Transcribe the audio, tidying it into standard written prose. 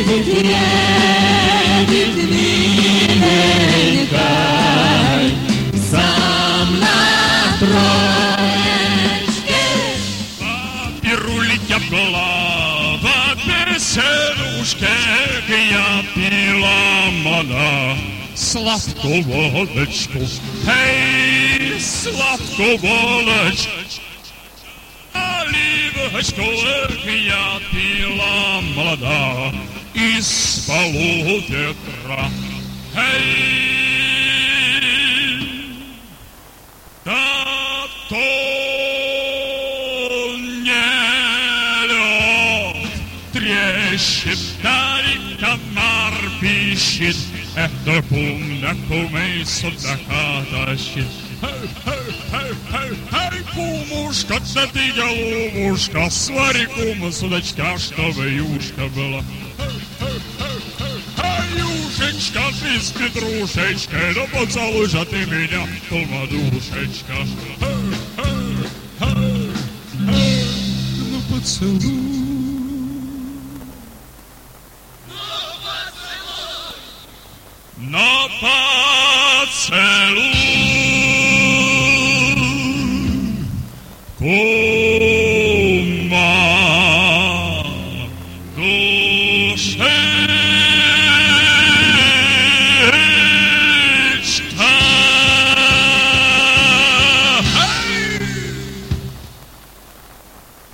едет миленькой, сам на троечке. Пирулик была в беседушке, я пила мана сладкую водочку. Эй, сладкую водочку. Оливочку я пила молода из полуветра. Эй, да то не лед трещит, далек комар пищит, это кумы судака тащит. Эй, кумушка, да ты голубушка, свари кума судачка, чтобы юшка была. Эй, юшечка, ты с петрушечкой, да поцелуй же ты меня, кумадушечка. Ну поцелуй. Но поцелуй.